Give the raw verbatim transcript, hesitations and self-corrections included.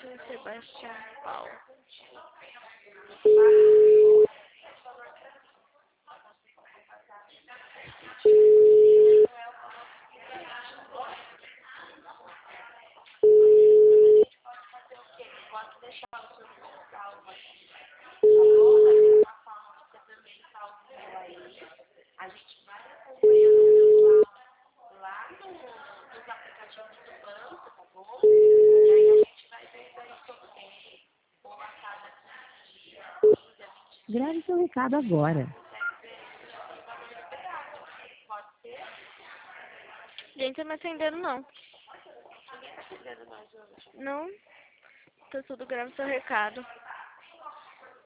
Sebastião Paulo. A gente vai acompanhando o celular lá no, nos aplicativos do banco, tá bom? E aí a gente vai vendo aí sorteio, ou a cada quinze dias, quinze a vinte dias. Grave seu recado agora. Pode ser? Gente, eu não atendendo não. Ninguém tá atendendo nós hoje. Não. Tá tudo grave seu recado.